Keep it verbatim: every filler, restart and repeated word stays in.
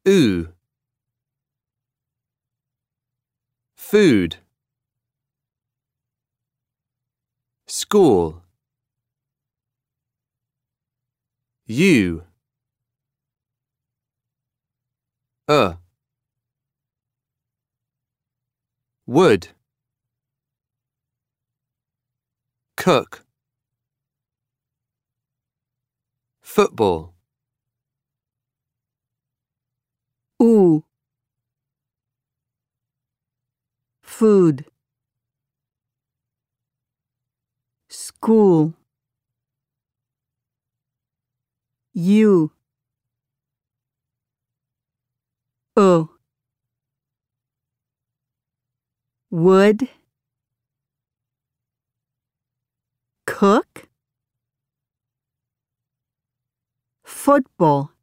Ooh. Food. School. You. Uh. Wood. Cook. Football. Ooh. Food. School. You. Uh. Wood. Cook. Football.